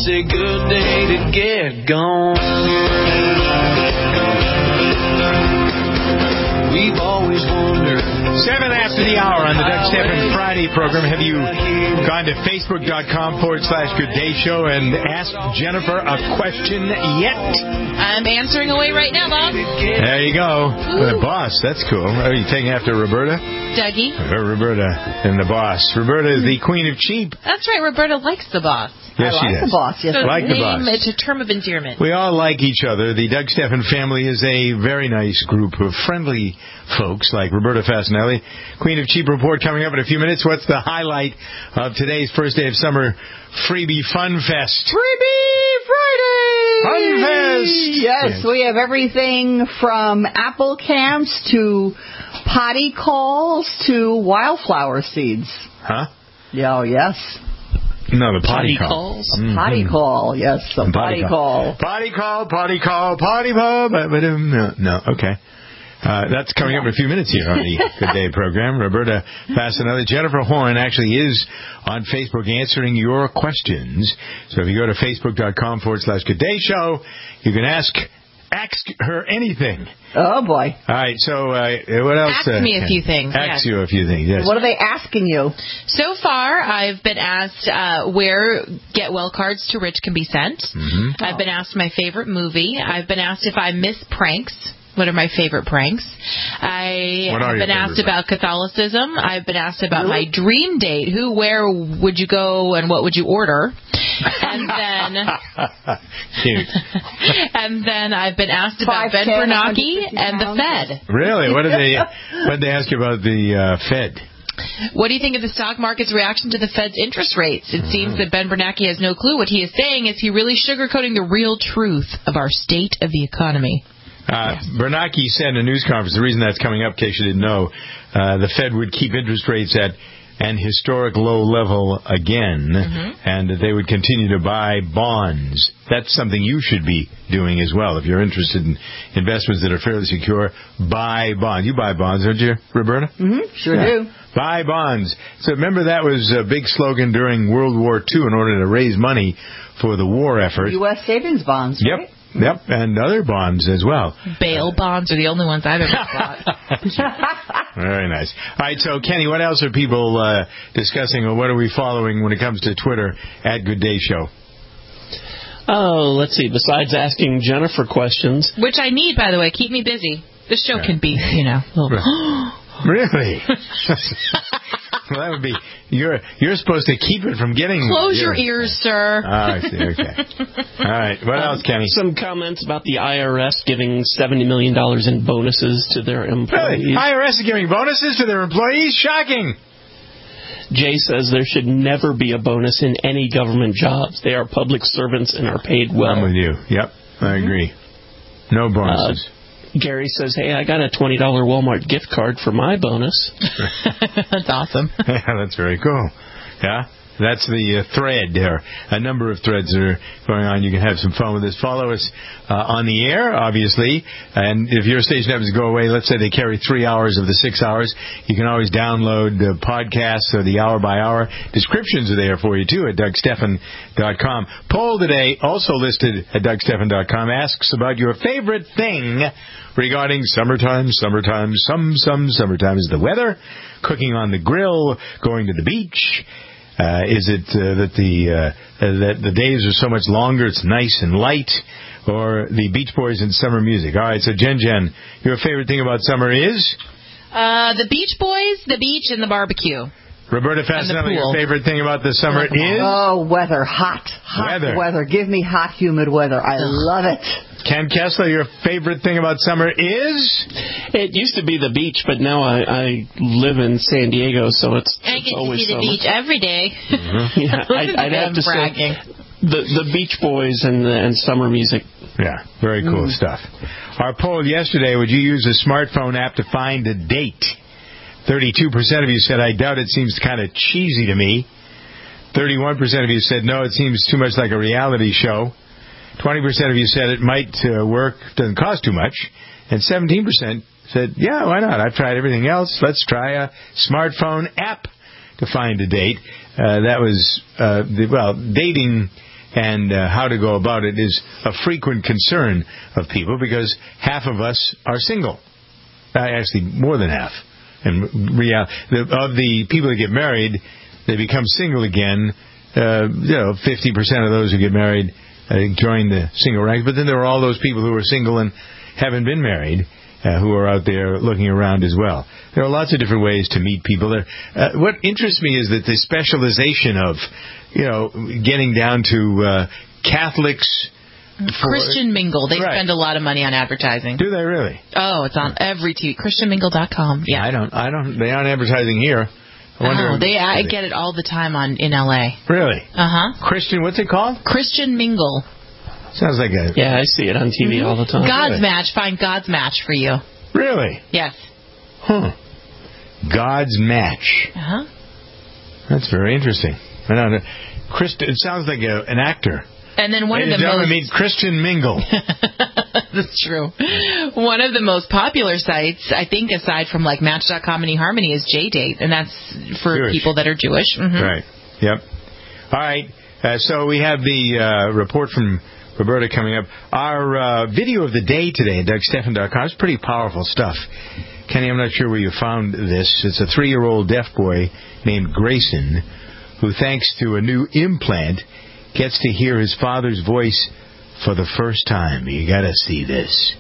a good day to get gone. We've always wondered. 7 after the hour on the Doug Stephan Friday program. Have you gone to Facebook.com/Good Day Show and asked Jennifer a question yet? I'm answering away right now, Bob. There you go. The boss. That's cool. Are you taking after Roberta? Dougie. Roberta and the boss. Roberta is the queen of cheap. That's right. Roberta likes the boss. Yes, she does. The boss. Yes, So like the boss. It's a term of endearment. We all like each other. The Doug Stephan family is a very nice group of friendly folks like Roberta Fasanelli. Queen of Cheap report coming up in a few minutes. What's the highlight of today's first day of summer Freebie Fun Fest? Freebie Friday! Fun Fest! Yes, we have everything from apple camps to potty calls to wildflower seeds. Huh? Yeah, oh, yes. No, the potty calls. Mm-hmm. Potty call, yes, a potty call. Potty call, potty call, potty pub. No, okay. That's coming up in a few minutes here on the Good Day program. Roberta Fasanelli. Jennifer Horn actually is on Facebook answering your questions. So if you go to Facebook.com/Good Day Show, you can ask her anything. Oh, boy. All right, so what else? Ask me a few things. Ask you a few things, yes. What are they asking you? So far, I've been asked where Get Well cards to Rich can be sent. Mm-hmm. I've been asked my favorite movie. I've been asked if I miss pranks. What are my favorite pranks? I have been asked about Catholicism. I've been asked about my dream date. Who, where would you go, and what would you order? And then, Cute. and then I've been asked about Ben Bernanke and the Fed. Really? What did they ask you about the Fed? What do you think of the stock market's reaction to the Fed's interest rates? It seems that Ben Bernanke has no clue. What he is saying is he really sugarcoating the real truth of our state of the economy. Bernanke said in a news conference, the reason that's coming up, in case you didn't know, the Fed would keep interest rates at an historic low level again, and that they would continue to buy bonds. That's something you should be doing as well. If you're interested in investments that are fairly secure, buy bonds. You buy bonds, don't you, Roberta? Mm-hmm. Sure do. Buy bonds. So remember that was a big slogan during World War II in order to raise money for the war effort. U.S. savings bonds, right? Yep, and other bonds as well. Bail bonds are the only ones I've ever bought. Very nice. All right, so Kenny, what else are people discussing, or what are we following when it comes to Twitter at Good Day Show? Oh, let's see. Besides asking Jennifer questions, which I need, by the way, keep me busy. This show can be, Really? Well, that would be you're supposed to keep it from getting. Close your ears, sir. Oh, I see. Okay. All right. What else, Kenny? Some comments about the IRS giving $70 million in bonuses to their employees. Really? IRS is giving bonuses to their employees? Shocking. Jay says there should never be a bonus in any government jobs. They are public servants and are paid well. I'm with you. Yep, I agree. No bonuses. Gary says, hey, I got a $20 Walmart gift card for my bonus. That's awesome. Yeah, that's very cool. Yeah, that's the thread there. A number of threads are going on. You can have some fun with this. Follow us on the air, obviously. And if your station happens to go away, let's say they carry 3 hours of the 6 hours, you can always download the podcasts or the hour-by-hour. Descriptions are there for you, too, at DougStephan.com. Poll today, also listed at DougStephan.com, asks about your favorite thing regarding summertime. Summertime is the weather, cooking on the grill, going to the beach. Is it that the days are so much longer, it's nice and light, or the Beach Boys and summer music? All right, so Jen, your favorite thing about summer is? The Beach Boys, the beach, and the barbecue. Roberta Fasanelli, your favorite thing about the summer is? Oh, weather. Hot weather. Give me hot, humid weather. I love it. Ken Kessler, your favorite thing about summer is? It used to be the beach, but now I live in San Diego, so it's always summer. I get to see the beach every day. Mm-hmm. Yeah, I'd have to say the Beach Boys and summer music. Yeah, very cool stuff. Our poll yesterday, would you use a smartphone app to find a date? 32% of you said, I doubt it, seems kind of cheesy to me. 31% of you said, no, it seems too much like a reality show. 20% of you said it might work, doesn't cost too much. And 17% said, yeah, why not? I've tried everything else. Let's try a smartphone app to find a date. That was, dating and how to go about it is a frequent concern of people because half of us are single. Actually, more than half. And of the people that get married, they become single again. 50% of those who get married join the single ranks. But then there are all those people who are single and haven't been married, who are out there looking around as well. There are lots of different ways to meet people. What interests me is that the specialization of, getting down to Catholics. Christian Mingle. They spend a lot of money on advertising. Do they really? Oh, it's on every TV. ChristianMingle.com. Yeah. I don't. They aren't advertising here. I get it all the time in L.A. Really? Christian, what's it called? Christian Mingle. Sounds like a... Yeah, I see it on TV all the time. God's Match. Find God's Match for you. Really? Yes. God's Match. That's very interesting. It sounds like an actor. And then one of the most... Christian Mingle. That's true. One of the most popular sites, I think, aside from like Match.com and eHarmony, is JDate, and that's for people that are Jewish. Right. Yep. All right. So we have the report from Roberta coming up. Our video of the day today at DougStephan.com is pretty powerful stuff. Kenny, I'm not sure where you found this. It's a 3-year-old deaf boy named Grayson who, thanks to a new implant, gets to hear his father's voice for the first time. You got to see this.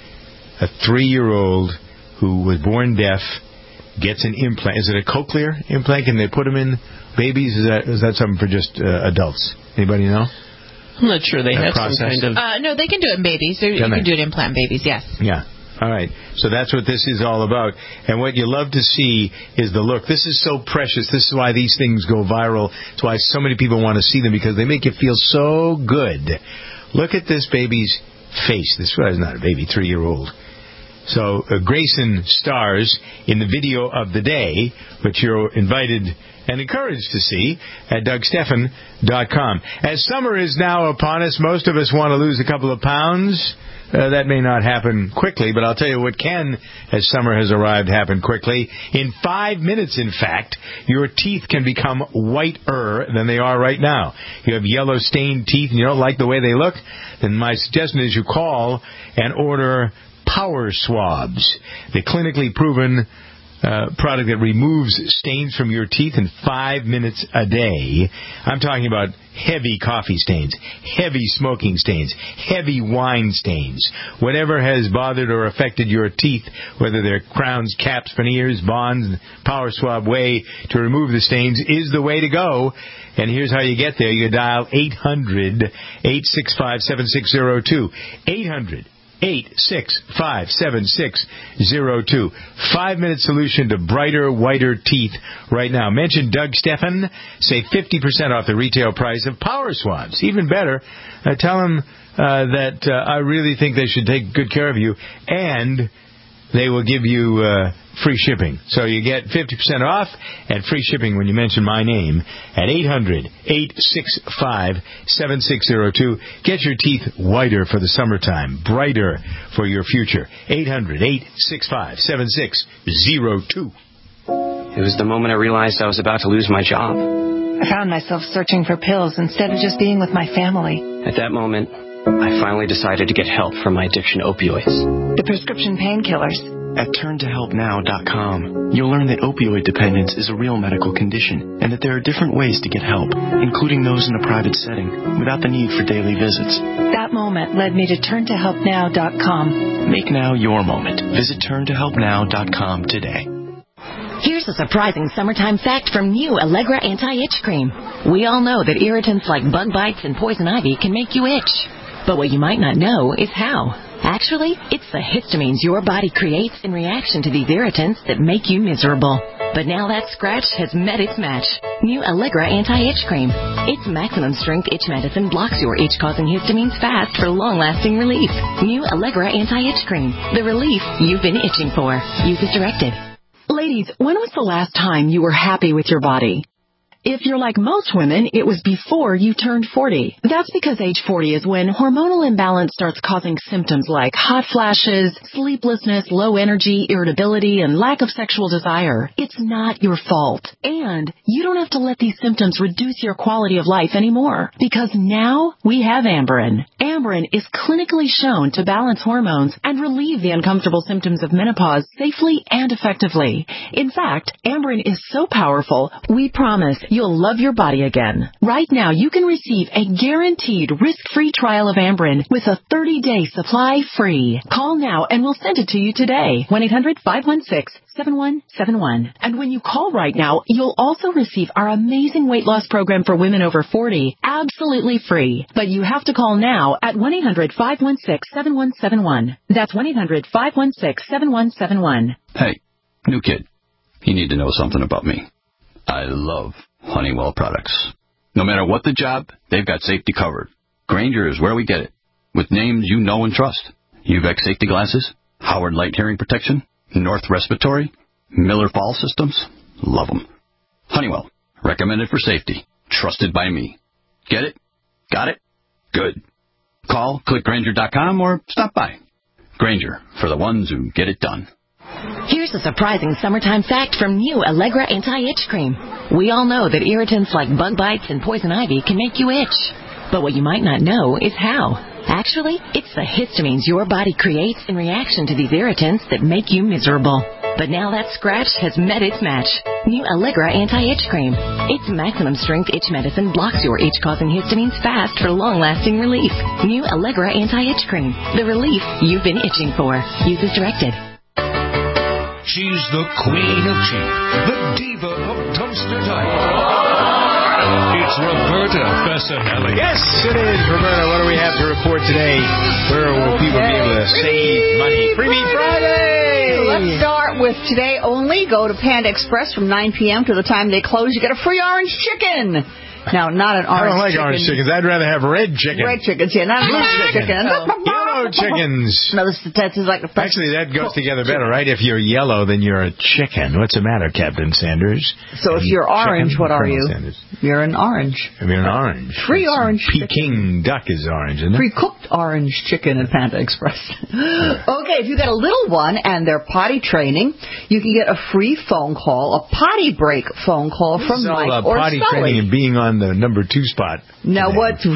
A 3-year-old who was born deaf gets an implant. Is it a cochlear implant? Can they put them in babies? Is that something for just adults? Anybody know? I'm not sure they have some kind of... No, they can do it in babies. You can do it in implant babies, yes. Yeah. All right. So that's what this is all about. And what you love to see is the look. This is so precious. This is why these things go viral. It's why so many people want to see them, because they make you feel so good. Look at this baby's face. This is not a baby, 3-year-old. So Grayson stars in the video of the day, which you're invited and encouraged to see at DougStephan.com. As summer is now upon us, most of us want to lose a couple of pounds. That may not happen quickly, but I'll tell you what can, as summer has arrived, happen quickly. In 5 minutes, in fact, your teeth can become whiter than they are right now. You have yellow stained teeth and you don't like the way they look? Then my suggestion is you call and order Power Swabs, the clinically proven product that removes stains from your teeth in 5 minutes a day. I'm talking about heavy coffee stains, heavy smoking stains, heavy wine stains. Whatever has bothered or affected your teeth, whether they're crowns, caps, veneers, bonds, Power Swab way to remove the stains is the way to go. And here's how you get there. You dial 800-865-7602. 800-865-7602. 5-minute solution to brighter, whiter teeth right now. Mention Doug Stephan. Save 50% off the retail price of Power Swabs. Even better, tell them that I really think they should take good care of you, and they will give you free shipping. So you get 50% off and free shipping when you mention my name at 800-865-7602. Get your teeth whiter for the summertime, brighter for your future. 800-865-7602. It was the moment I realized I was about to lose my job. I found myself searching for pills instead of just being with my family. At that moment, I finally decided to get help from my addiction to opioids. The prescription painkillers. At turntohelpnow.com, you'll learn that opioid dependence is a real medical condition and that there are different ways to get help, including those in a private setting, without the need for daily visits. That moment led me to turntohelpnow.com. Make now your moment. Visit turntohelpnow.com today. Here's a surprising summertime fact from new Allegra Anti-Itch Cream. We all know that irritants like bug bites and poison ivy can make you itch. But what you might not know is how. Actually, it's the histamines your body creates in reaction to these irritants that make you miserable. But now that scratch has met its match. New Allegra Anti-Itch Cream. Its maximum strength itch medicine blocks your itch-causing histamines fast for long-lasting relief. New Allegra Anti-Itch Cream. The relief you've been itching for. Use as directed. Ladies, when was the last time you were happy with your body? If you're like most women, it was before you turned 40. That's because age 40 is when hormonal imbalance starts causing symptoms like hot flashes, sleeplessness, low energy, irritability, and lack of sexual desire. It's not your fault. And you don't have to let these symptoms reduce your quality of life anymore, because now we have Amberen. Amberen is clinically shown to balance hormones and relieve the uncomfortable symptoms of menopause safely and effectively. In fact, Amberen is so powerful, we promise you'll love your body again. Right now, you can receive a guaranteed risk-free trial of Amberen with a 30-day supply free. Call now and we'll send it to you today. 1-800-516-7171. And when you call right now, you'll also receive our amazing weight loss program for women over 40, absolutely free. But you have to call now at 1-800-516-7171. That's 1-800-516-7171. Hey, new kid. You need to know something about me. I love Honeywell products. No matter what the job, they've got safety covered. Grainger is where we get it, with names you know and trust. UVEX safety glasses, Howard Light hearing protection, North Respiratory, Miller Fall systems. Love them. Honeywell, recommended for safety, trusted by me. Get it? Got it? Good. Call, click Grainger.com, or stop by. Grainger, for the ones who get it done. Here's a surprising summertime fact from new Allegra Anti-Itch Cream. We all know that irritants like bug bites and poison ivy can make you itch. But what you might not know is how. Actually, it's the histamines your body creates in reaction to these irritants that make you miserable. But now that scratch has met its match. New Allegra Anti-Itch Cream. Its maximum strength itch medicine blocks your itch-causing histamines fast for long-lasting relief. New Allegra Anti-Itch Cream. The relief you've been itching for. Use as directed. She's the queen of cheap, the diva of dumpster diving. It's Roberta Fessanelli. Yes, it is, Roberta. What do we have to report today? Where will people be able to save money? Freebie Friday! Let's start with today only. Go to Panda Express from 9 p.m. to the time they close. You get a free orange chicken. Now, not an orange chicken. I don't like orange chickens. I'd rather have red chicken. Red chickens, yeah, not blue chicken. Yellow chickens. No, this is like actually, that goes together better, right? If you're yellow, then you're a chicken. What's the matter, Captain Sanders? So if you're orange, what are you? Sanders. You're an orange. You're an orange. Free orange Peking duck is orange, isn't it? Pre-cooked orange chicken at Panda Express. Okay, if you got a little one and they're potty training, you can get a free phone call, a potty break phone call from Mike or potty Sully. Training and being on the number 2 spot. Now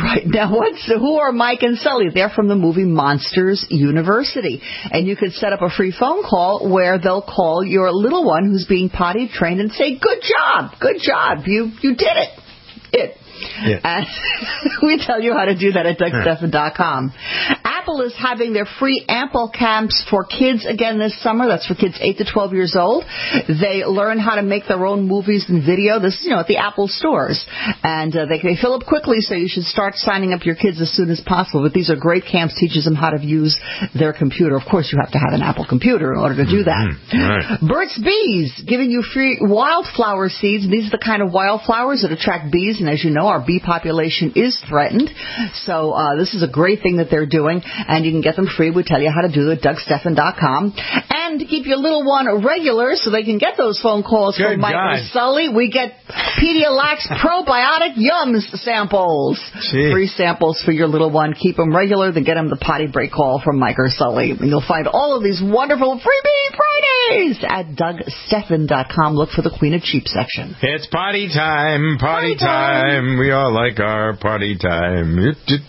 who are Mike and Sully? They're from the movie Monsters University. And you could set up a free phone call where they'll call your little one who's being potty trained and say, good job, you did it. Yeah. And we tell you how to do that at DougStephan.com. Apple is having their free Ample camps for kids again this summer. That's for kids 8 to 12 years old. They learn how to make their own movies and video. This is, at the Apple stores. And they fill up quickly, so you should start signing up your kids as soon as possible. But these are great camps, teaches them how to use their computer. Of course, you have to have an Apple computer in order to do that. Right. Burt's Bees, giving you free wildflower seeds. These are the kind of wildflowers that attract bees. And as you know, our bee population is threatened. So this is a great thing that they're doing. And you can get them free. We tell you how to do it at DougStephan.com. And to keep your little one regular so they can get those phone calls from Mike and Sully, we get Pedialyte Probiotic Yums samples. Gee. Free samples for your little one. Keep them regular, then get them the potty break call from Mike or Sully. And you'll find all of these wonderful freebie Fridays at DougStephan.com. Look for the Queen of Cheap section. It's party time, party time. We all like our party time.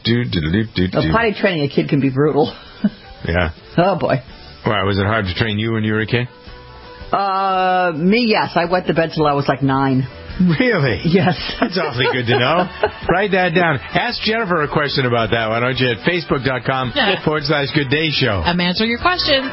Potty training a kid can be brutal. Yeah. Oh, boy. Why, was it hard to train you when you were a kid? Me, yes. I went to bed till I was like 9. Really? Yes. That's awfully good to know. Write that down. Ask Jennifer a question about that. Why don't you at Facebook.com/Good Day Show. I'm answering your question.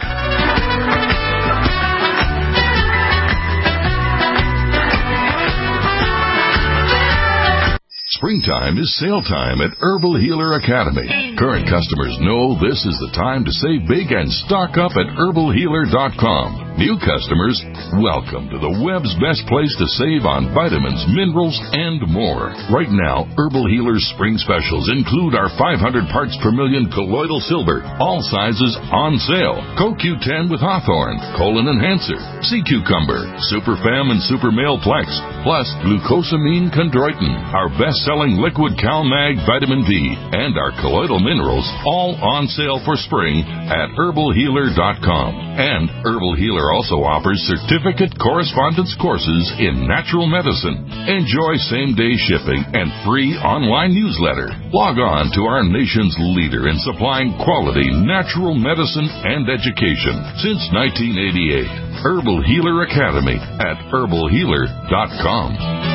Springtime is sale time at Herbal Healer Academy. Current customers know this is the time to save big and stock up at herbalhealer.com. New customers, welcome to the web's best place to save on vitamins, minerals, and more. Right now, Herbal Healer's spring specials include our 500 parts per million colloidal silver, all sizes on sale. CoQ10 with Hawthorne, Colon Enhancer, Sea Cucumber, Super Fem and Super Male Plex, plus glucosamine chondroitin, our best-selling liquid CalMag Vitamin D, and our colloidal minerals, all on sale for spring at herbalhealer.com. And Herbal Healer also offers certificate correspondence courses in natural medicine. Enjoy same-day shipping and free online newsletter. Log on to our nation's leader in supplying quality natural medicine and education since 1988. Herbal Healer Academy at herbalhealer.com.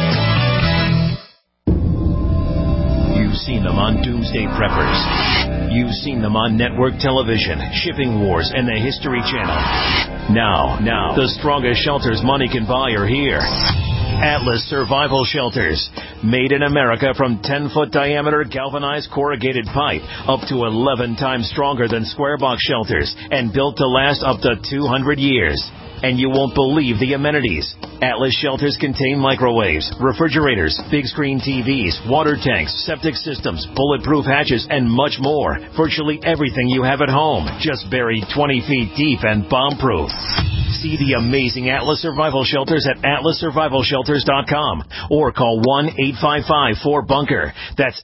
You've seen them on Doomsday Preppers. You've seen them on network television, Shipping Wars, and the History Channel. Now, the strongest shelters money can buy are here. Atlas Survival Shelters. Made in America from 10-foot diameter galvanized corrugated pipe, up to 11 times stronger than square box shelters, and built to last up to 200 years. And you won't believe the amenities. Atlas shelters contain microwaves, refrigerators, big screen TVs, water tanks, septic systems, bulletproof hatches, and much more. Virtually everything you have at home, just buried 20 feet deep and bomb-proof. See the amazing Atlas Survival Shelters at atlassurvivalshelters.com or call 1-855-4BUNKER. That's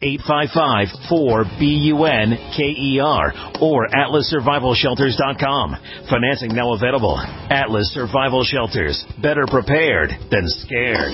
855-4BUNKER or atlassurvivalshelters.com. Financing now available. Atlas Survival Shelters. Better prepared than scared.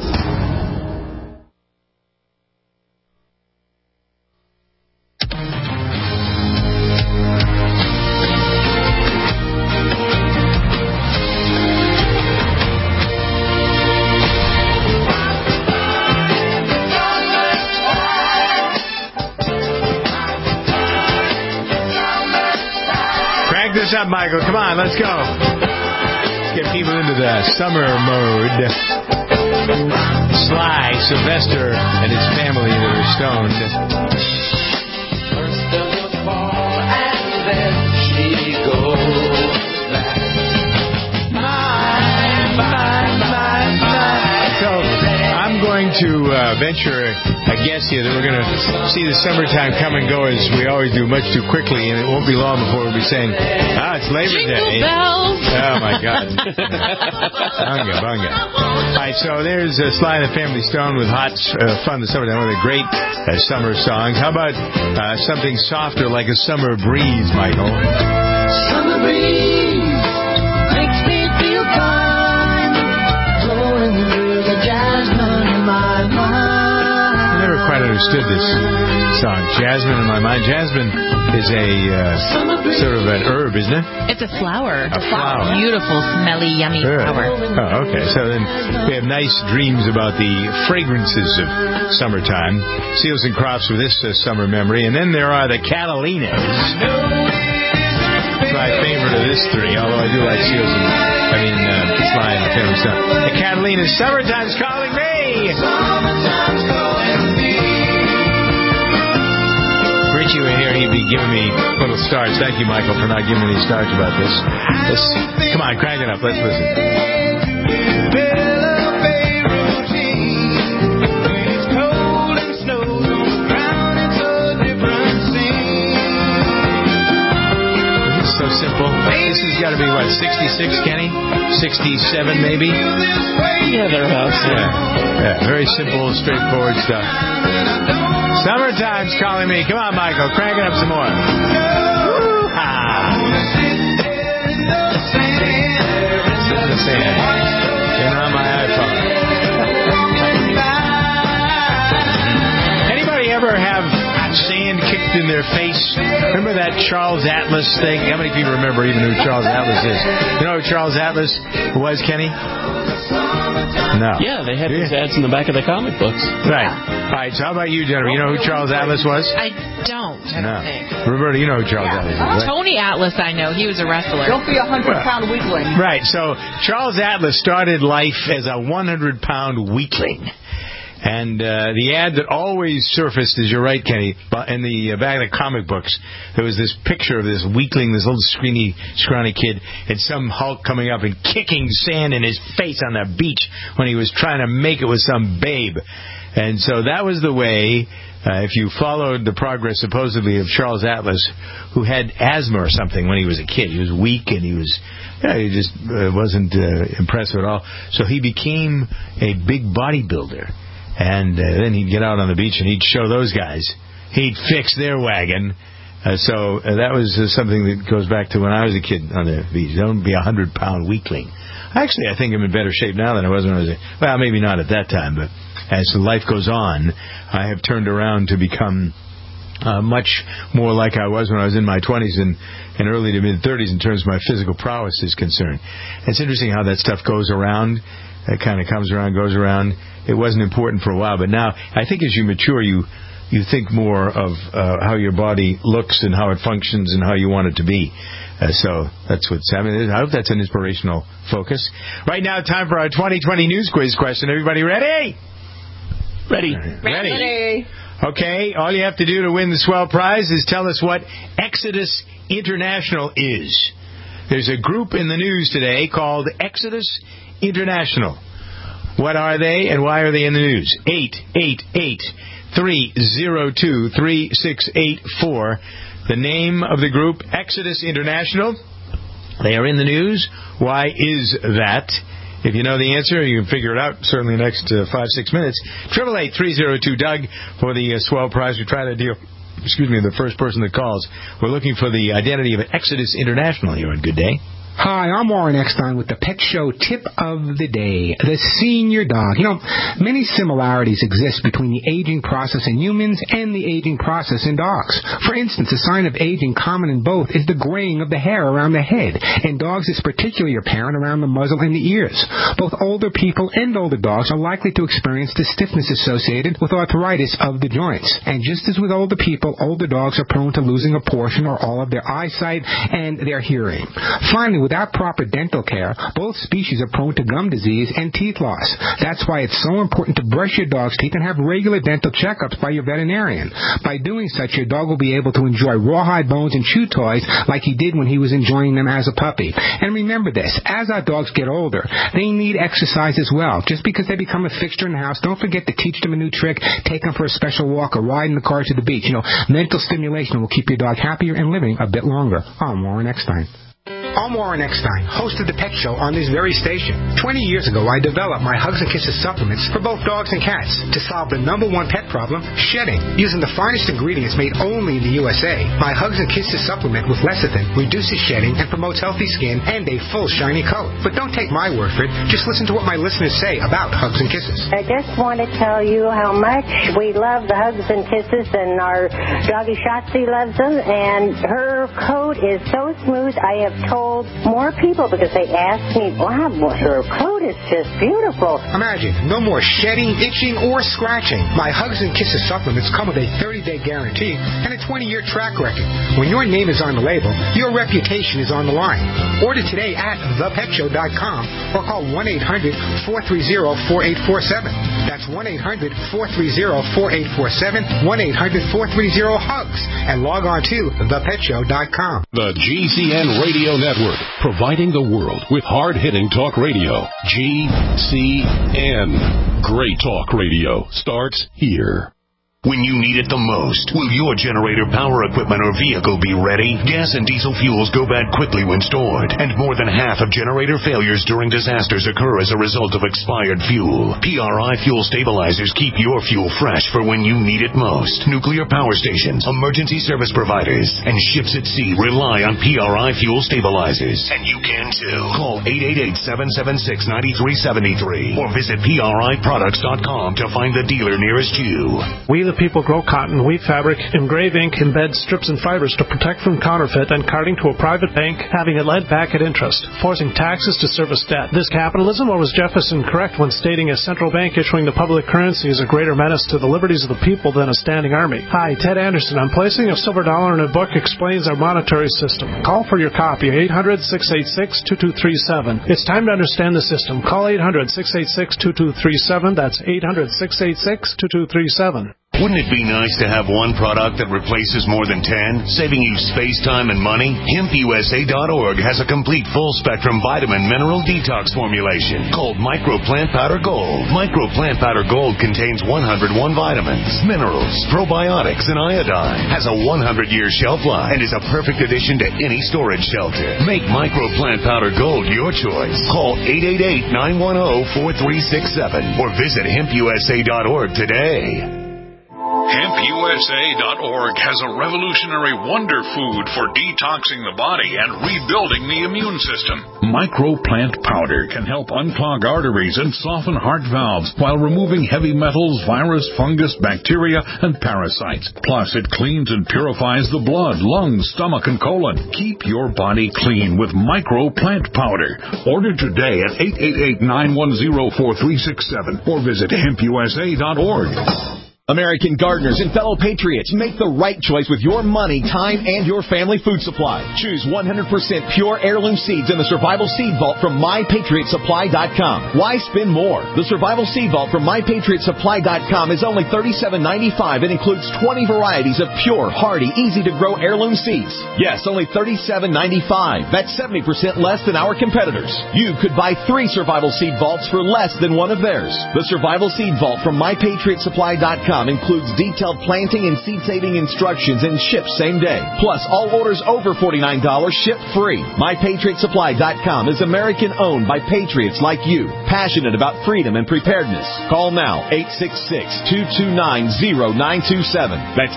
This up, Michael. Come on, let's go. Let's get people into the summer mode. Sly, Sylvester, and his family that are stoned. First of the fall, and then she goes back. So I'm going to venture a guess here that we're going to see the summertime come and go as we always do, much too quickly, and it won't be long before we'll be saying, it's Labor Day. Jingle bells. Oh, my God. Bunga. All right, so there's Sly and the Family Stone with Hot Fun in the Summertime, one of the great summer songs. How about something softer like a summer breeze, Michael? Summer breeze makes me feel fine, blowing through the jasmine in my mind. I never quite understood this song, Jasmine in My Mind. Jasmine is a sort of an herb, isn't it? It's a flower. A flower. Beautiful, smelly, yummy flower. Oh, okay. So then we have nice dreams about the fragrances of summertime. Seals and Crofts with this summer memory. And then there are the Catalinas. It's my favorite of this three, although I do like Seals and, Sly and the Family Stone. The Catalinas, Summertime's Calling Me! Summertime's calling me. Richie were here, he'd be giving me little stars. Thank you, Michael, for not giving me any stars about this. Come on, crank it up. Let's listen. So simple. This has got to be, 66, Kenny? 67, maybe? Yeah, thereabouts. Yeah, very simple, straightforward stuff. Summertime's Calling Me. Come on, Michael. Crank it up some more. Getting on my iPhone. Anybody ever have sand kicked in their face? Remember that Charles Atlas thing? How many people remember even who Charles Atlas is? You know who Charles Atlas was, Kenny? No. Yeah, they had these ads in the back of the comic books. Right. All right, so how about you, Jennifer? You know who Charles Atlas was? I don't think. Roberta, you know who Charles Atlas is, right? Tony Atlas, I know. He was a wrestler. Don't be a 100-pound weakling. Right, so Charles Atlas started life as a 100-pound weakling. And the ad that always surfaced, as you're right, Kenny, in the back of the comic books, there was this picture of this weakling, this little scrawny kid, and some Hulk coming up and kicking sand in his face on the beach when he was trying to make it with some babe. And so that was the way, if you followed the progress supposedly of Charles Atlas, who had asthma or something when he was a kid. He was weak and he just wasn't impressive at all. So he became a big bodybuilder. And then he'd get out on the beach and he'd show those guys. He'd fix their wagon. So that was something that goes back to when I was a kid on the beach. Don't be a 100-pound weakling. Actually, I think I'm in better shape now than I was when I was well, maybe not at that time, but as life goes on, I have turned around to become much more like I was when I was in my 20s and early to mid-30s in terms of my physical prowess is concerned. It's interesting how that stuff goes around. It kind of comes around, goes around. It wasn't important for a while, but now I think as you mature, you think more of how your body looks and how it functions and how you want it to be. So that's what's happening. I hope that's an inspirational focus. Right now, time for our 2020 news quiz question. Everybody ready? Ready. Okay, all you have to do to win the swell prize is tell us what Exodus International is. There's a group in the news today called Exodus International. What are they and why are they in the news? 888-302-3684. The name of the group, Exodus International. They are in the news. Why is that? If you know the answer, you can figure it out certainly in the next 5-6 minutes. 888-302-DOUG for the swell prize. We try to deal, the first person that calls. We're looking for the identity of Exodus International here on Good Day. Hi, I'm Warren Eckstein with the Pet Show Tip of the Day, the senior dog. Many similarities exist between the aging process in humans and the aging process in dogs. For instance, a sign of aging common in both is the graying of the hair around the head. In dogs, it's particularly apparent around the muzzle and the ears. Both older people and older dogs are likely to experience the stiffness associated with arthritis of the joints. And just as with older people, older dogs are prone to losing a portion or all of their eyesight and their hearing. Finally, without proper dental care, both species are prone to gum disease and teeth loss. That's why it's so important to brush your dog's teeth and have regular dental checkups by your veterinarian. By doing such, your dog will be able to enjoy rawhide bones and chew toys like he did when he was enjoying them as a puppy. And remember this, as our dogs get older, they need exercise as well. Just because they become a fixture in the house, don't forget to teach them a new trick, take them for a special walk, or ride in the car to the beach. Mental stimulation will keep your dog happier and living a bit longer. I'm Warren Eckstein. I'm Warren Eckstein, host of The Pet Show on this very station. 20 years ago, I developed my Hugs and Kisses supplements for both dogs and cats to solve the number one pet problem, shedding. Using the finest ingredients made only in the USA, my Hugs and Kisses supplement with lecithin reduces shedding and promotes healthy skin and a full shiny coat. But don't take my word for it. Just listen to what my listeners say about Hugs and Kisses. I just want to tell you how much we love the Hugs and Kisses, and our doggy Shotzi loves them, and her coat is so smooth. I have told more people because they ask me, wow, her coat is just beautiful. Imagine, no more shedding, itching, or scratching. My Hugs and Kisses supplements come with a 30-day guarantee and a 20-year track record. When your name is on the label, your reputation is on the line. Order today at thepetshow.com or call 1-800-430-4847. That's 1-800-430-4847, 1-800-430-HUGS, and log on to thepetshow.com. The GCN Radio Network, providing the world with hard-hitting talk radio. GCN. Great talk radio starts here. When you need it the most, will your generator, power equipment, or vehicle be ready? Gas and diesel fuels go bad quickly when stored, and more than half of generator failures during disasters occur as a result of expired fuel. PRI Fuel Stabilizers keep your fuel fresh for when you need it most. Nuclear power stations, emergency service providers, and ships at sea rely on PRI Fuel Stabilizers. And you can too. Call 888-776-9373 or visit PRIproducts.com to find the dealer nearest you. We the people grow cotton, weave fabric, engrave ink, embed strips and fibers to protect from counterfeit, and carting to a private bank, having it led back at interest, forcing taxes to service debt. This capitalism, or was Jefferson correct when stating a central bank issuing the public currency is a greater menace to the liberties of the people than a standing army? Hi, Ted Anderson. I'm placing a silver dollar in a book explains our monetary system. Call for your copy, 800-686-2237. It's time to understand the system. Call 800-686-2237. That's 800-686-2237. Wouldn't it be nice to have one product that replaces more than 10, saving you space, time, and money? HempUSA.org has a complete full-spectrum vitamin mineral detox formulation called Micro Plant Powder Gold. Micro Plant Powder Gold contains 101 vitamins, minerals, probiotics, and iodine. Has a 100-year shelf life and is a perfect addition to any storage shelter. Make Micro Plant Powder Gold your choice. Call 888-910-4367 or visit HempUSA.org today. HempUSA.org has a revolutionary wonder food for detoxing the body and rebuilding the immune system. Microplant powder can help unclog arteries and soften heart valves while removing heavy metals, virus, fungus, bacteria, and parasites. Plus, it cleans and purifies the blood, lungs, stomach, and colon. Keep your body clean with Microplant powder. Order today at 888-910-4367 or visit HempUSA.org. American gardeners and fellow patriots, make the right choice with your money, time, and your family food supply. Choose 100% pure heirloom seeds in the Survival Seed Vault from MyPatriotSupply.com. Why spend more? The Survival Seed Vault from MyPatriotSupply.com is only $37.95 and includes 20 varieties of pure, hardy, easy-to-grow heirloom seeds. Yes, only $37.95. That's 70% less than our competitors. You could buy 3 Survival Seed Vaults for less than one of theirs. The Survival Seed Vault from MyPatriotSupply.com includes detailed planting and seed-saving instructions and ships same day. Plus, all orders over $49 ship free. MyPatriotSupply.com is American-owned by patriots like you, passionate about freedom and preparedness. Call now, 866-229-0927. That's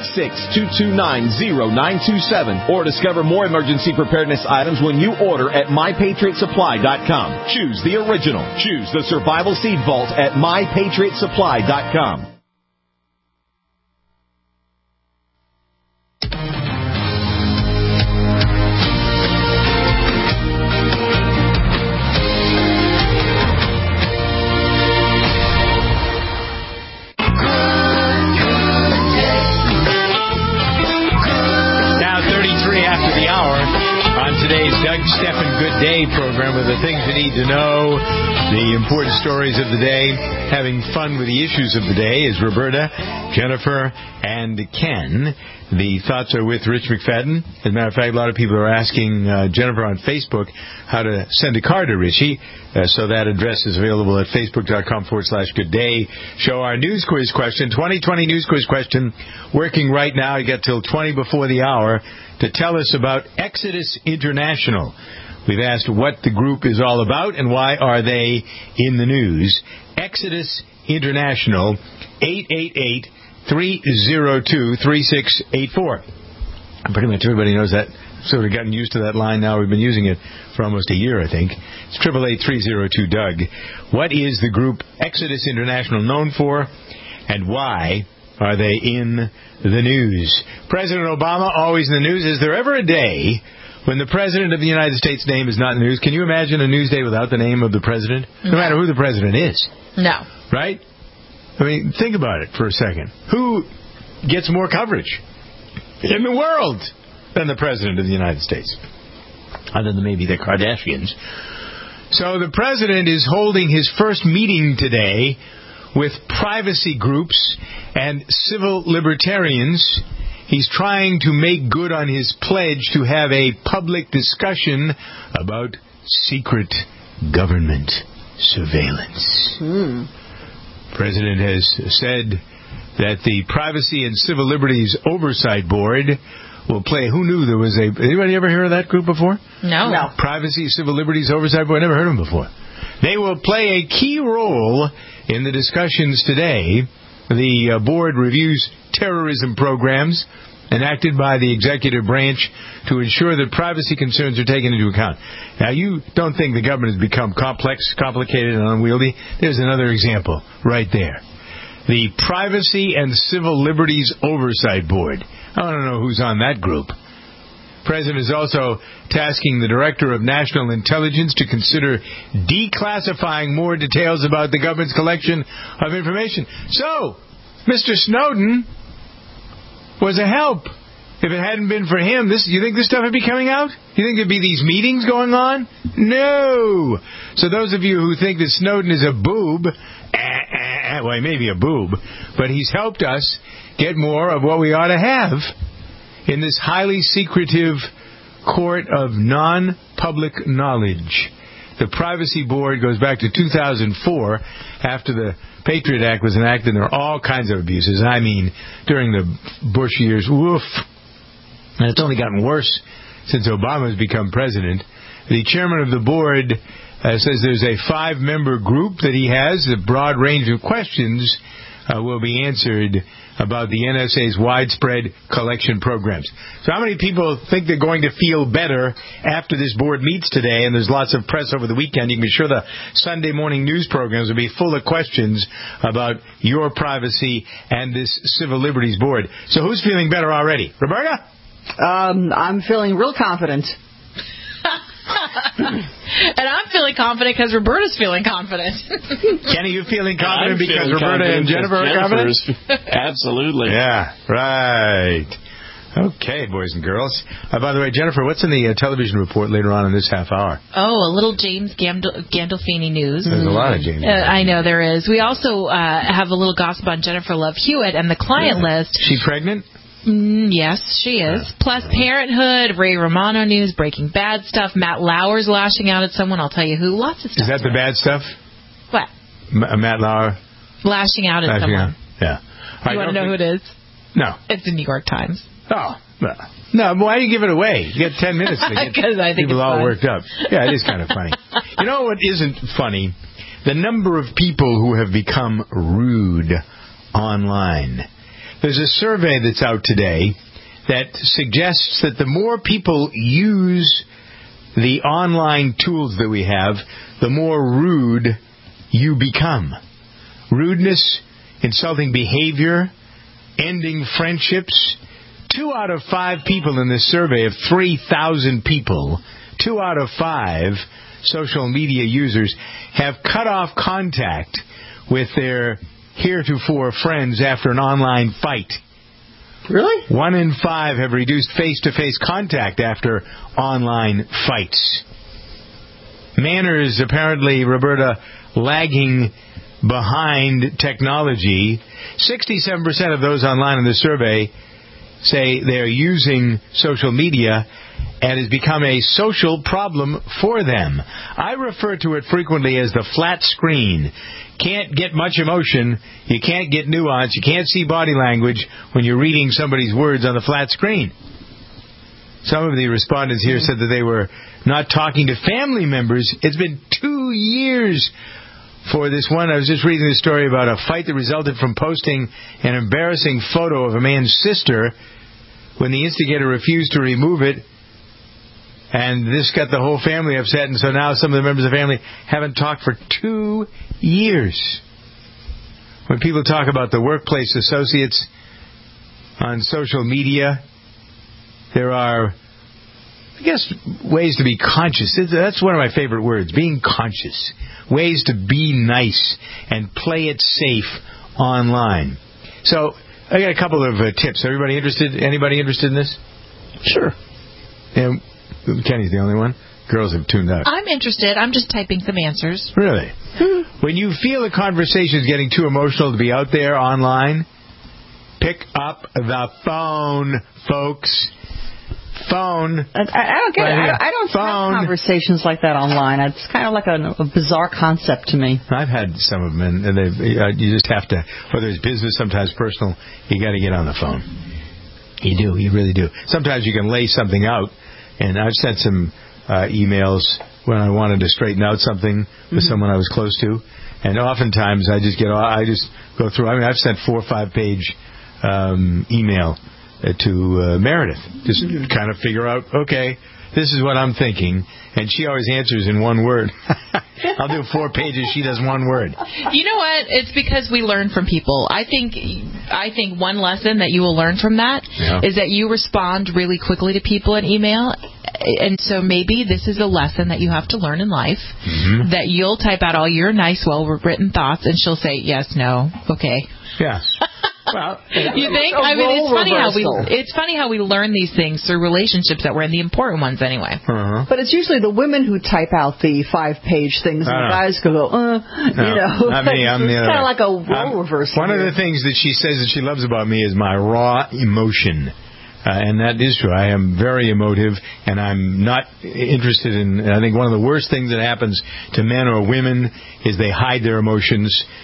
866-229-0927. Or discover more emergency preparedness items when you order at MyPatriotSupply.com. Choose the original. Choose the Survival Seed Vault at MyPatriotSupply.com. Today's Doug Stephan Good Day program with the things you need to know, the important stories of the day, having fun with the issues of the day is Roberta, Jennifer, and Ken. The thoughts are with Rich McFadden. As a matter of fact, a lot of people are asking Jennifer on Facebook how to send a card to Richie. So that address is available at facebook.com/Good Day. Show our news quiz question, 2020 news quiz question, working right now. You got till 20 before the hour to tell us about Exodus International. We've asked what the group is all about and why are they in the news. Exodus International, 888-302-3684. Pretty much everybody knows that. Sort of gotten used to that line now. We've been using it for almost a year, I think. It's 888-302-DOUG. What is the group Exodus International known for, and why are they in the news? President Obama, always in the news. Is there ever a day when the President of the United States' name is not in the news? Can you imagine a news day without the name of the President? No matter who the President is. No. Right? I mean, think about it for a second. Who gets more coverage in the world than the President of the United States? Other than maybe the Kardashians. So the President is holding his first meeting today with privacy groups and civil libertarians. He's trying to make good on his pledge to have a public discussion about secret government surveillance. President has said that the Privacy and Civil Liberties Oversight Board will play. Who knew there was a... Anybody ever heard of that group before? No. Privacy, Civil Liberties Oversight Board. Never heard of them before. They will play a key role in the discussions today. The board reviews terrorism programs enacted by the executive branch to ensure that privacy concerns are taken into account. Now, you don't think the government has become complex, complicated, and unwieldy? There's another example right there. the Privacy and Civil Liberties Oversight Board. I want to know who's on that group. The President is also tasking the Director of National Intelligence to consider declassifying more details about the government's collection of information. So, Mr. Snowden was a help. If it hadn't been for him, you think this stuff would be coming out? You think there'd be these meetings going on? No. So those of you who think that Snowden is a boob, well, he may be a boob, but he's helped us get more of what we ought to have in this highly secretive court of non-public knowledge. The Privacy Board goes back to 2004, after the Patriot Act was enacted, and there are all kinds of abuses. I mean, during the Bush years, woof. And it's only gotten worse since Obama has become president. The chairman of the board says there's a 5-member group that he has. A broad range of questions will be answered about the NSA's widespread collection programs. So how many people think they're going to feel better after this board meets today? And there's lots of press over the weekend. You can be sure the Sunday morning news programs will be full of questions about your privacy and this Civil Liberties Board. So who's feeling better already? Roberta? I'm feeling real confident. And I'm feeling confident because Roberta's feeling confident. Kenny, you feeling confident because Roberta and Jennifer are confident? Absolutely. Yeah, right. Okay, boys and girls. By the way, Jennifer, what's in the television report later on in this half hour? Oh, a little James Gandolfini news. There's a lot of James. I know there is. We also have a little gossip on Jennifer Love Hewitt and the client list. She pregnant? Yes, she is. Plus Parenthood, Ray Romano news, Breaking Bad stuff, Matt Lauer's lashing out at someone. I'll tell you who. Lots of stuff. Is that the bad stuff? What? Matt Lauer? Lashing out at someone. Yeah. You want to know who it is? No. It's the New York Times. Oh, no. Why do you give it away? You get 10 minutes to get people all worked up. Yeah, it is kind of funny. You know what isn't funny? The number of people who have become rude online. There's a survey that's out today that suggests that the more people use the online tools that we have, the more rude you become. Rudeness, insulting behavior, ending friendships. 2 out of 5 people in this survey of 3,000 people, 2 out of 5 social media users have cut off contact with their heretofore friends after an online fight. Really? 1 in 5 have reduced face-to-face contact after online fights. Manners, apparently, Roberta, lagging behind technology. 67% of those online in the survey say they're using social media and has become a social problem for them. I refer to it frequently as the flat screen. Can't get much emotion, you can't get nuance, you can't see body language when you're reading somebody's words on the flat screen. Some of the respondents here said that they were not talking to family members. It's been 2 years for this one. I was just reading this story about a fight that resulted from posting an embarrassing photo of a man's sister when the instigator refused to remove it. And this got the whole family upset, and so now some of the members of the family haven't talked for 2 years. When people talk about the workplace associates on social media, there are, I guess, ways to be conscious. That's one of my favorite words, being conscious. Ways to be nice and play it safe online. So, I got a couple of tips. Everybody interested? Anybody interested in this? Sure. And Kenny's the only one. Girls have tuned out. I'm interested. I'm just typing some answers. Really? When you feel the conversation is getting too emotional to be out there online, pick up the phone, folks. Phone. I don't get it. I don't have conversations like that online. It's kind of like a bizarre concept to me. I've had some of them, and you just have to, whether it's business, sometimes personal, you got to get on the phone. You do. You really do. Sometimes you can lay something out, and I've sent some emails when I wanted to straighten out something with someone I was close to, and oftentimes I just go through. I mean, I've sent 4 or 5 page email to Meredith, just kind of figure out, okay, this is what I'm thinking. And she always answers in one word. I'll do 4 pages. She does one word. You know what? It's because we learn from people. I think one lesson that you will learn from that is that you respond really quickly to people in email. And so maybe this is a lesson that you have to learn in life, that you'll type out all your nice, well-written thoughts, and she'll say yes, no, okay. Yeah. Well, you think? I mean, it's funny how we learn these things through relationships that we're in, the important ones anyway. But it's usually the women who type out the 5-page things, and the guys go, you know. Not me. I'm it's kind of like a role reversal. One of the things that she says that she loves about me is my raw emotion. And that is true. I am very emotive, and I'm not interested in. I think one of the worst things that happens to men or women is they hide their emotions.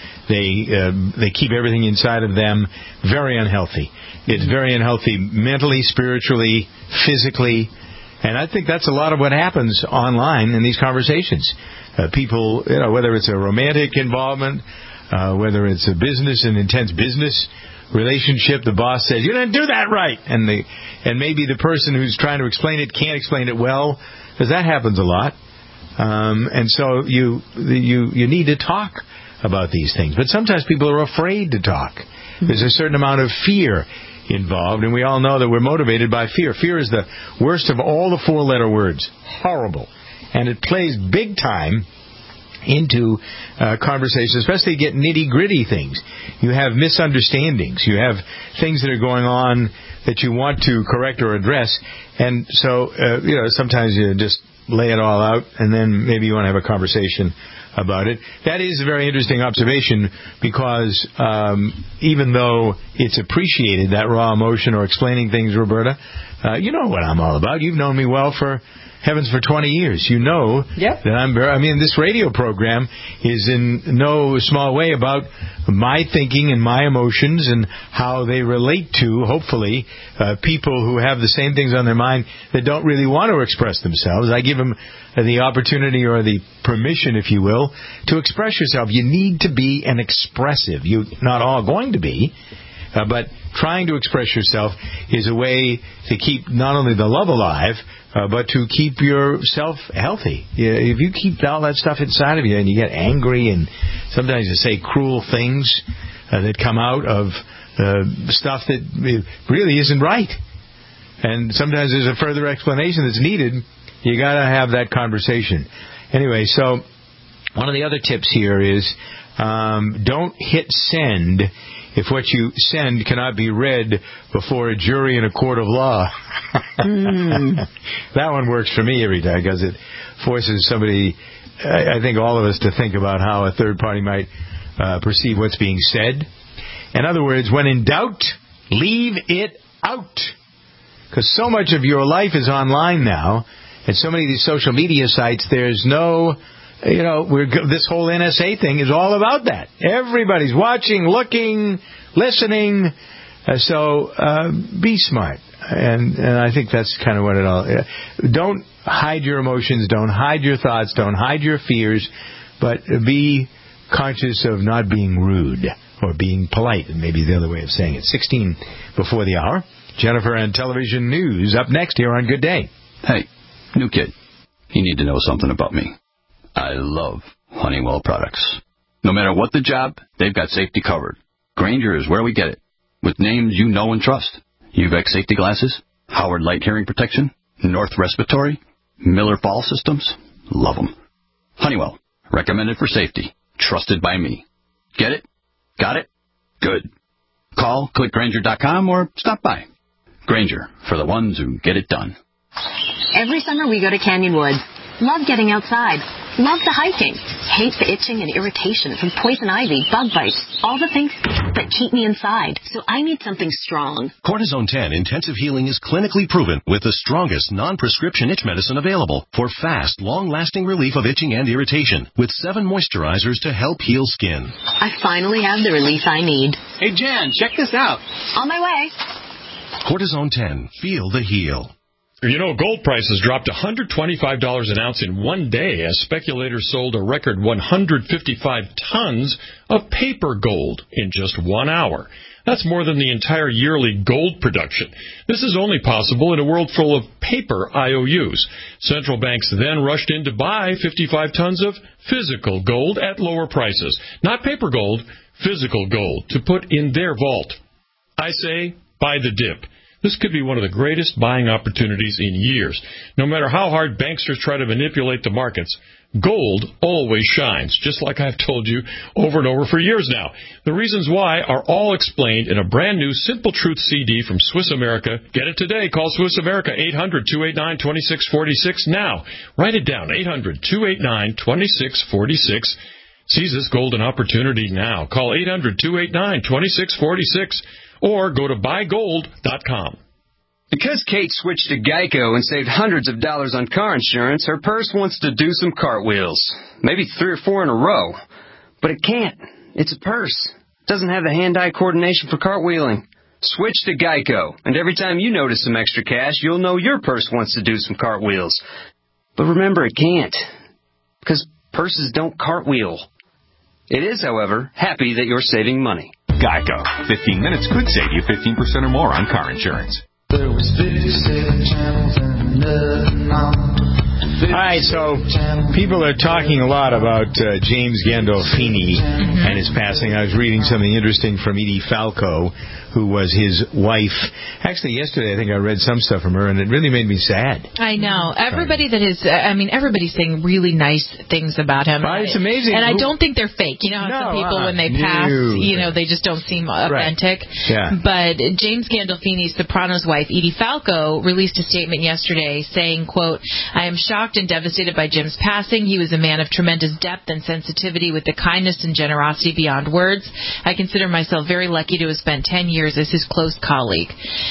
They keep everything inside of them. Very unhealthy. It's very unhealthy mentally, spiritually, physically, and I think that's a lot of what happens online in these conversations. People, whether it's a romantic involvement, whether it's an intense business relationship, the boss says, "You didn't do that right," and maybe the person who's trying to explain it can't explain it well, because that happens a lot. And so you need to talk about these things. But sometimes people are afraid to talk. There's a certain amount of fear involved, and we all know that we're motivated by fear. Fear is the worst of all the 4-letter words. Horrible. And it plays big time into conversations, especially get nitty-gritty things. You have misunderstandings. You have things that are going on that you want to correct or address. And so, sometimes you just lay it all out, and then maybe you want to have a conversation about it. That is a very interesting observation, because even though it's appreciated, that raw emotion or explaining things, Roberta, you know what I'm all about. You've known me well for 20 years. You know that this radio program is in no small way about my thinking and my emotions and how they relate to, hopefully, people who have the same things on their mind that don't really want to express themselves. I give them the opportunity or the permission, if you will, to express yourself. You need to be an expressive. You're not all going to be. But trying to express yourself is a way to keep not only the love alive, but to keep yourself healthy. If you keep all that stuff inside of you and you get angry and sometimes you say cruel things that come out of stuff that really isn't right, and sometimes there's a further explanation that's needed, you got to have that conversation. Anyway, so one of the other tips here is don't hit send if what you send cannot be read before a jury in a court of law. That one works for me every time, because it forces somebody, I think all of us, to think about how a third party might perceive what's being said. In other words, when in doubt, leave it out. Because so much of your life is online now, and so many of these social media sites, there's no... this whole NSA thing is all about that. Everybody's watching, looking, listening. So be smart. And I think that's kind of what it all... Don't hide your emotions. Don't hide your thoughts. Don't hide your fears. But be conscious of not being rude or being polite. And maybe the other way of saying it. 16 before the hour. Jennifer and Television News up next here on Good Day. Hey, new kid. You need to know something about me. I love Honeywell products. No matter what the job, they've got safety covered. Grainger is where we get it, with names you know and trust. UVEC safety glasses, Howard Light hearing protection, North Respiratory, Miller Fall systems. Love them. Honeywell, recommended for safety, trusted by me. Get it? Got it? Good. Call, click Grainger.com, or stop by. Grainger, for the ones who get it done. Every summer we go to Canyon Woods. Love getting outside. Love the hiking. Hate the itching and irritation from poison ivy, bug bites, all the things that keep me inside. So I need something strong. Cortisone 10 Intensive Healing is clinically proven with the strongest non-prescription itch medicine available for fast, long-lasting relief of itching and irritation with 7 moisturizers to help heal skin. I finally have the relief I need. Hey, Jan, check this out. On my way. Cortisone 10. Feel the heal. You know, gold prices dropped $125 an ounce in one day as speculators sold a record 155 tons of paper gold in just 1 hour. That's more than the entire yearly gold production. This is only possible in a world full of paper IOUs. Central banks then rushed in to buy 55 tons of physical gold at lower prices. Not paper gold, physical gold, to put in their vault. I say, buy the dip. This could be one of the greatest buying opportunities in years. No matter how hard banksters try to manipulate the markets, gold always shines, just like I've told you over and over for years now. The reasons why are all explained in a brand new Simple Truth CD from Swiss America. Get it today. Call Swiss America 800-289-2646 now. Write it down, 800-289-2646. Seize this golden opportunity now. Call 800-289-2646 or go to buygold.com. Because Kate switched to Geico and saved hundreds of dollars on car insurance, her purse wants to do some cartwheels. Maybe 3 or 4 in a row. But it can't. It's a purse. It doesn't have the hand-eye coordination for cartwheeling. Switch to Geico, and every time you notice some extra cash, you'll know your purse wants to do some cartwheels. But remember, it can't. Because purses don't cartwheel. It is, however, happy that you're saving money. Geico. 15 minutes could save you 15% or more on car insurance. There was 57 channels and nothing on. All right, so people are talking a lot about James Gandolfini and his passing. I was reading something interesting from Edie Falco, who was his wife. Actually, yesterday I think I read some stuff from her, and it really made me sad. I know. Everybody that is, everybody's saying really nice things about him. It's amazing. And I don't think they're fake. You know how some people, when they pass, they just don't seem authentic. Right. Yeah. But James Gandolfini's Sopranos wife, Edie Falco, released a statement yesterday saying, quote, I am shocked and devastated by Jim's passing. He was a man of tremendous depth and sensitivity with the kindness and generosity beyond words. I consider myself very lucky to have spent 10 years as his close colleague.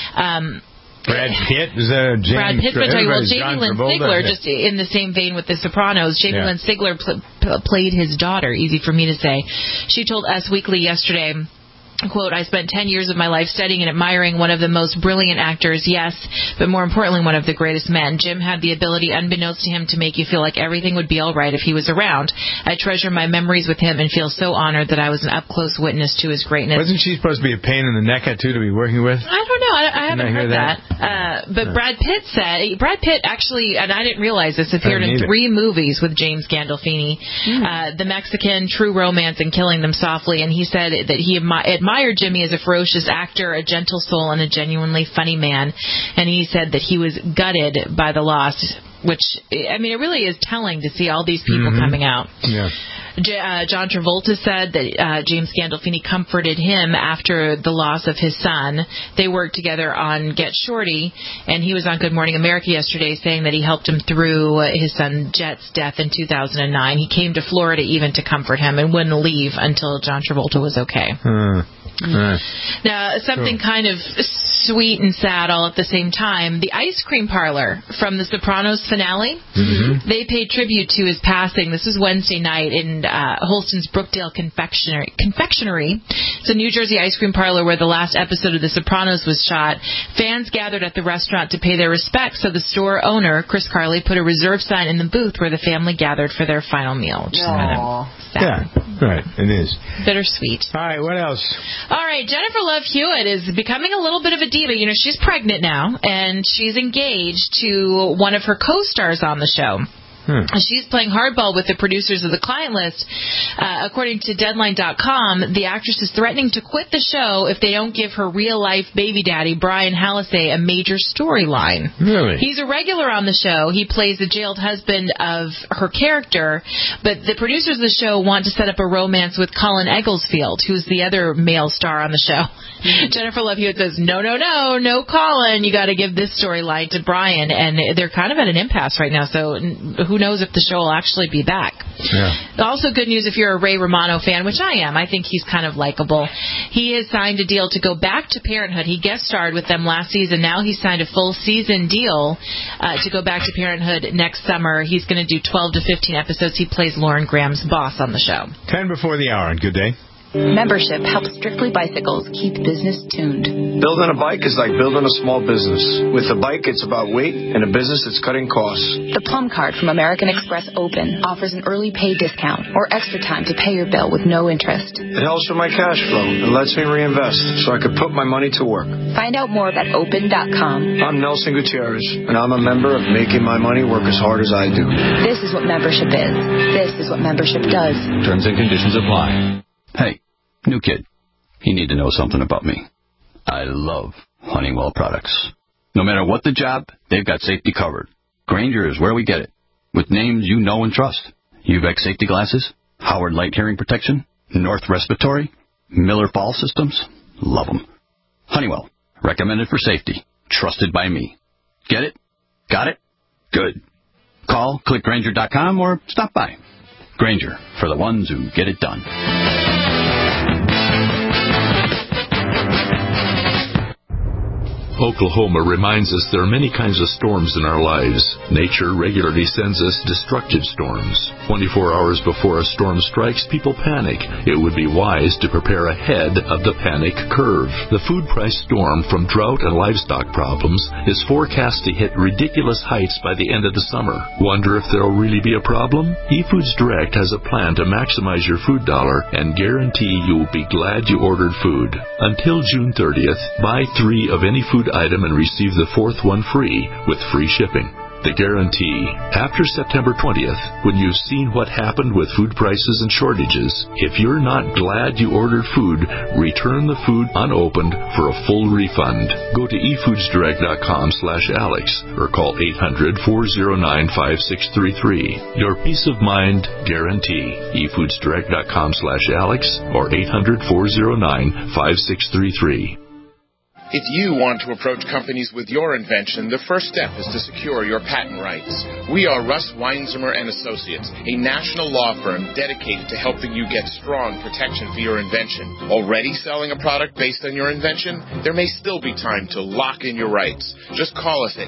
Brad Pitt was Brad Pitt, but Jamie Lynn Sigler, just in the same vein with The Sopranos, Jamie Lynn Sigler played his daughter, easy for me to say. She told Us Weekly yesterday, quote, I spent 10 years of my life studying and admiring one of the most brilliant actors, yes, but more importantly, one of the greatest men. Jim had the ability, unbeknownst to him, to make you feel like everything would be all right if he was around. I treasure my memories with him and feel so honored that I was an up-close witness to his greatness. Wasn't she supposed to be a pain in the neck, too, to be working with? I don't know. I haven't heard that. But Brad Pitt actually, and I didn't realize this, appeared in 3 movies with James Gandolfini, The Mexican, True Romance, and Killing Them Softly, and he said that he admired Jimmy as a ferocious actor, a gentle soul, and a genuinely funny man. And he said that he was gutted by the loss, which, it really is telling to see all these people coming out. Yeah. John Travolta said that James Gandolfini comforted him after the loss of his son. They worked together on Get Shorty, and he was on Good Morning America yesterday saying that he helped him through his son Jet's death in 2009. He came to Florida even to comfort him and wouldn't leave until John Travolta was okay. Now, something kind of sweet and sad all at the same time. The ice cream parlor from the Sopranos finale, they paid tribute to his passing. This was Wednesday night in Holston's Brookdale Confectionery. It's a New Jersey ice cream parlor where the last episode of The Sopranos was shot. Fans gathered at the restaurant to pay their respects, so the store owner, Chris Carley, put a reserve sign in the booth where the family gathered for their final meal. Which is kind of sad. Yeah, right. It is. Bittersweet. All right, what else? All right, Jennifer Love Hewitt is becoming a little bit of a diva. She's pregnant now, and she's engaged to one of her co-stars on the show. She's playing hardball with the producers of The Client List. According to Deadline.com, the actress is threatening to quit the show if they don't give her real-life baby daddy, Brian Hallisey, a major storyline. Really? He's a regular on the show. He plays the jailed husband of her character, but the producers of the show want to set up a romance with Colin Egglesfield, who's the other male star on the show. Jennifer Love Hewitt says, no, Colin, you got to give this storyline to Brian, and they're kind of at an impasse right now, so who knows if the show will actually be back. Yeah. Also good news if you're a Ray Romano fan, which I am. I think he's kind of likable. He has signed a deal to go back to Parenthood. He guest starred with them last season. Now he's signed a full season deal to go back to Parenthood next summer. He's going to do 12 to 15 episodes. He plays Lauren Graham's boss on the show. 10 before the hour, and good day. Membership helps Strictly Bicycles keep business tuned. Building a bike is like building a small business. With a bike, it's about weight. In a business, it's cutting costs. The Plum Card from American Express Open offers an early pay discount or extra time to pay your bill with no interest. It helps with my cash flow and lets me reinvest so I could put my money to work. Find out more at open.com. I'm Nelson Gutierrez, and I'm a member of Making My Money Work as Hard as I Do. This is what membership is. This is what membership does. Terms and conditions apply. Hey, new kid, you need to know something about me. I love Honeywell products. No matter what the job, they've got safety covered. Grainger is where we get it, with names you know and trust. UVEX safety glasses, Howard Light hearing protection, North Respiratory, Miller Fall systems. Love them. Honeywell, recommended for safety, trusted by me. Get it? Got it? Good. Call, click Grainger.com, or stop by. Grainger, for the ones who get it done. Oklahoma reminds us there are many kinds of storms in our lives. Nature regularly sends us destructive storms. 24 hours before a storm strikes, people panic. It would be wise to prepare ahead of the panic curve. The food price storm from drought and livestock problems is forecast to hit ridiculous heights by the end of the summer. Wonder if there'll really be a problem? eFoods Direct has a plan to maximize your food dollar and guarantee you'll be glad you ordered food. Until June 30th, buy 3 of any food item and receive the 4th one free with free shipping. The guarantee. After September 20th, when you've seen what happened with food prices and shortages, if you're not glad you ordered food, return the food unopened for a full refund. Go to efoodsdirect.com/Alex or call 800-409-5633. Your peace of mind guarantee. efoodsdirect.com/Alex or 800-409-5633. If you want to approach companies with your invention, the first step is to secure your patent rights. We are Russ Weinzimmer & Associates, a national law firm dedicated to helping you get strong protection for your invention. Already selling a product based on your invention? There may still be time to lock in your rights. Just call us at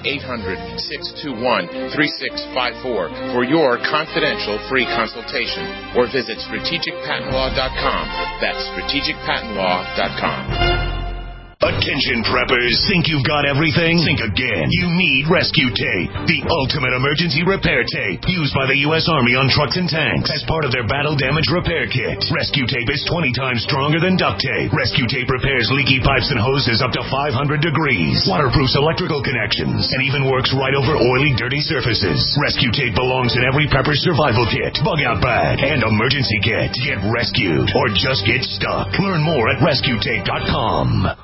800-621-3654 for your confidential free consultation, or visit strategicpatentlaw.com. That's strategicpatentlaw.com. Attention preppers, think you've got everything? Think again. You need Rescue Tape, the ultimate emergency repair tape used by the U.S. Army on trucks and tanks as part of their battle damage repair kit. Rescue Tape is 20 times stronger than duct tape. Rescue Tape repairs leaky pipes and hoses up to 500 degrees, waterproofs electrical connections, and even works right over oily, dirty surfaces. Rescue Tape belongs in every prepper's survival kit, bug out bag, and emergency kit. Get rescued or just get stuck. Learn more at rescuetape.com.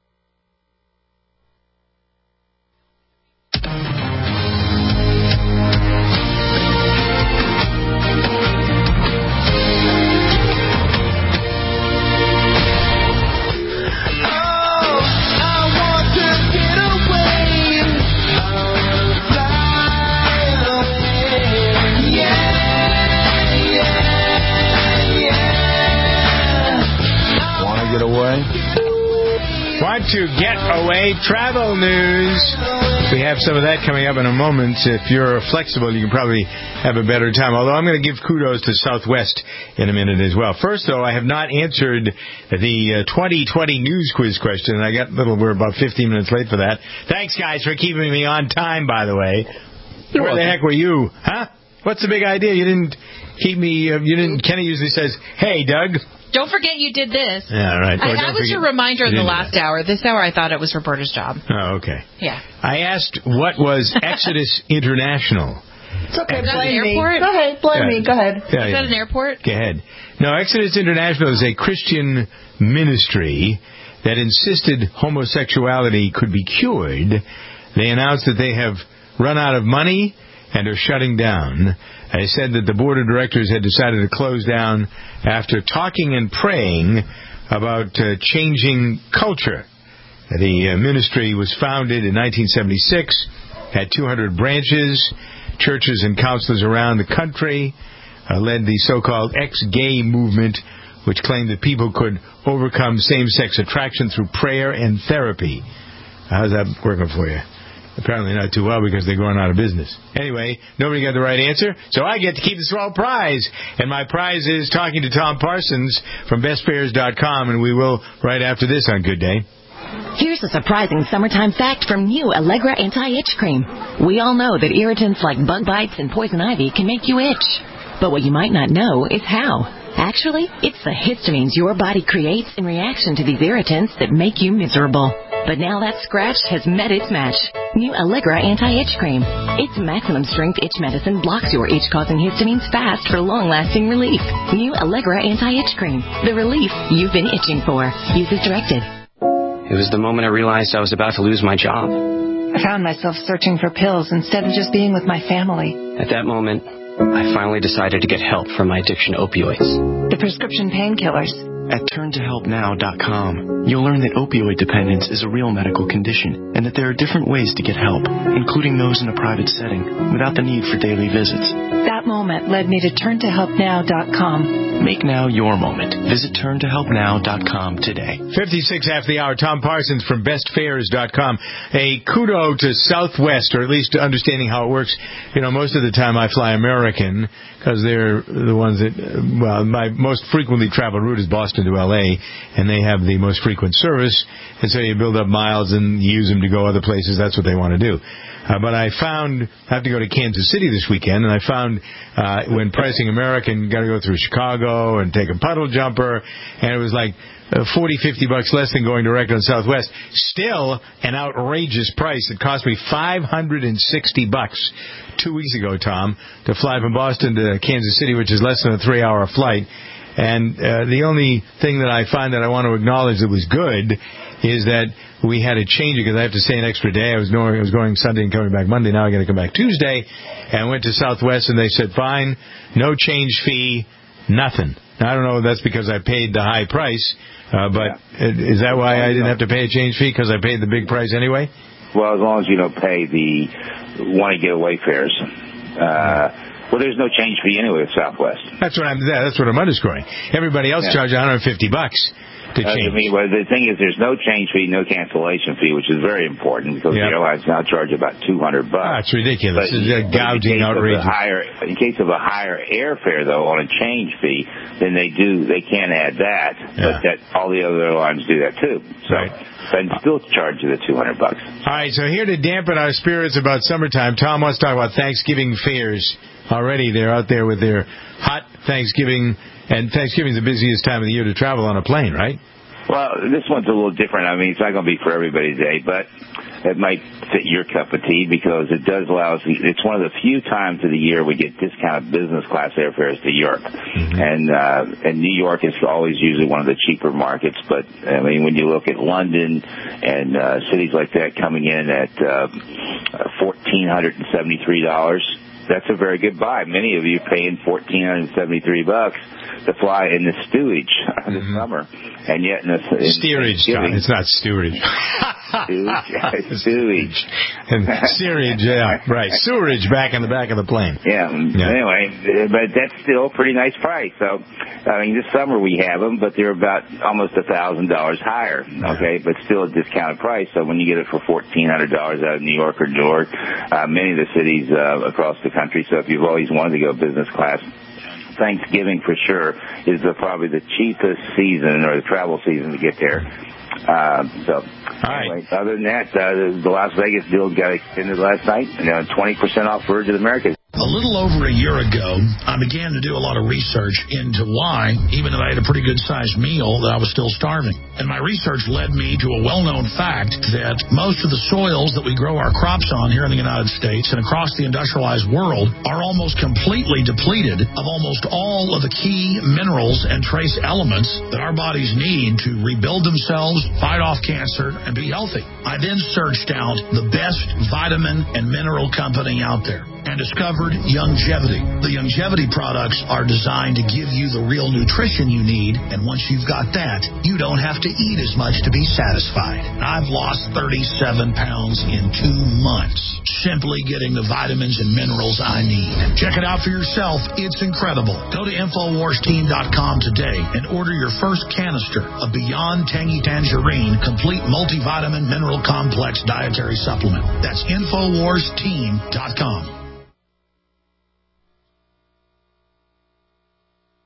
Want to get away? Travel news. We have some of that coming up in a moment. If you're flexible, you can probably have a better time. Although I'm going to give kudos to Southwest in a minute as well. First, though, I have not answered the 2020 news quiz question. And we're about 15 minutes late for that. Thanks, guys, for keeping me on time, by the way. Where the heck were you? Huh? What's the big idea? You didn't keep me... Kenny usually says, hey, Doug... Don't forget you did this. Yeah, right. I was your reminder in the last hour. This hour I thought it was Roberta's job. Oh, okay. Yeah. I asked what was Exodus International. It's okay. Blame me. Go ahead. Blame me. Go ahead. Is that an airport? Go ahead. No, Exodus International is a Christian ministry that insisted homosexuality could be cured. They announced that they have run out of money and are shutting down. I said that the board of directors had decided to close down after talking and praying about changing culture. The ministry was founded in 1976, had 200 branches, churches and counselors around the country, led the so-called ex-gay movement, which claimed that people could overcome same-sex attraction through prayer and therapy. How's that working for you? Apparently not too well because they're going out of business. Anyway, nobody got the right answer, so I get to keep the small prize. And my prize is talking to Tom Parsons from bestfares.com, and we will right after this on Good Day. Here's a surprising summertime fact from new Allegra Anti-Itch Cream. We all know that irritants like bug bites and poison ivy can make you itch. But what you might not know is how. Actually, it's the histamines your body creates in reaction to these irritants that make you miserable. But now that scratch has met its match. New Allegra Anti-Itch Cream. Its maximum strength itch medicine blocks your itch-causing histamines fast for long-lasting relief. New Allegra Anti-Itch Cream. The relief you've been itching for. Use as directed. It was the moment I realized I was about to lose my job. I found myself searching for pills instead of just being with my family. At that moment, I finally decided to get help from my addiction to opioids. The prescription painkillers. At turntohelpnow.com, you'll learn that opioid dependence is a real medical condition and that there are different ways to get help, including those in a private setting, without the need for daily visits. That moment led me to turntohelpnow.com. Make now your moment. Visit turntohelpnow.com today. 56 after the hour. Tom Parsons from bestfares.com. A kudo to Southwest, or at least understanding how it works. You know, most of the time I fly American because they're the ones that, well, my most frequently traveled route is Boston to L.A., and they have the most frequent service, and so you build up miles and use them to go other places. That's what they want to do. But I have to go to Kansas City this weekend, and I found when pricing American, got to go through Chicago and take a puddle jumper, and it was like $40-50 less than going direct on Southwest. Still an outrageous price. It cost me $560 2 weeks ago, Tom, to fly from Boston to Kansas City, which is less than a 3-hour flight. And the only thing that I find that I want to acknowledge that was good is that we had to change it because I have to stay an extra day. I was going Sunday and coming back Monday. Now I got to come back Tuesday. And I went to Southwest, and they said, fine, no change fee, nothing. Now, I don't know if that's because I paid the high price, but is that why I didn't have to pay a change fee, because I paid the big price anyway? Well, as long as you don't pay the want-to-get-away fares. Well, there's no change fee anyway with Southwest. That's what I'm underscoring. Everybody else charges $150 to change. Well, the thing is, there's no change fee, no cancellation fee, which is very important because the airlines now charge about $200. It's ridiculous. It's gouging, outrageous. In case of a higher airfare, though, on a change fee, then they can add that. Yeah. But all the other airlines do that too. So. Right. And still charge you the $200. All right, so here to dampen our spirits about summertime, Tom wants to talk about Thanksgiving fares. Already they're out there with their hot Thanksgiving, and Thanksgiving's the busiest time of the year to travel on a plane, right? Well, this one's a little different. I mean, it's not going to be for everybody's day, but it might fit your cup of tea because it does allow us. It's one of the few times of the year we get discounted business class airfares to Europe, and New York is always usually one of the cheaper markets. But I mean, when you look at London and cities like that coming in at $1,473. That's a very good buy. Many of you paying $1,473 to fly in the stewage this summer, and yet in steerage, John. It's not stewage. Sewage. Steerage, yeah, right. Sewerage back in the back of the plane. Yeah. Anyway, but that's still a pretty nice price. So, I mean, this summer we have them, but they're about almost $1,000 higher. Okay, but still a discounted price. So when you get it for $1,400 out of New York or Newark, many of the cities across the country. So if you've always wanted to go business class, Thanksgiving for sure is probably the cheapest season or the travel season to get there. Anyway, other than that, the Las Vegas deal got extended last night. 20% off Virgin America. A little over a year ago, I began to do a lot of research into why, even though I had a pretty good-sized meal, that I was still starving. And my research led me to a well-known fact that most of the soils that we grow our crops on here in the United States and across the industrialized world are almost completely depleted of almost all of the key minerals and trace elements that our bodies need to rebuild themselves, fight off cancer, and be healthy. I then searched out the best vitamin and mineral company out there and discovered Youngevity. The Youngevity products are designed to give you the real nutrition you need, and once you've got that, you don't have to eat as much to be satisfied. I've lost 37 pounds in 2 months. simply getting the vitamins and minerals I need. Check it out for yourself. It's incredible. Go to InfoWarsTeam.com today and order your first canister of Beyond Tangy Tangerine Complete Multivitamin Mineral Complex Dietary Supplement. That's InfoWarsTeam.com.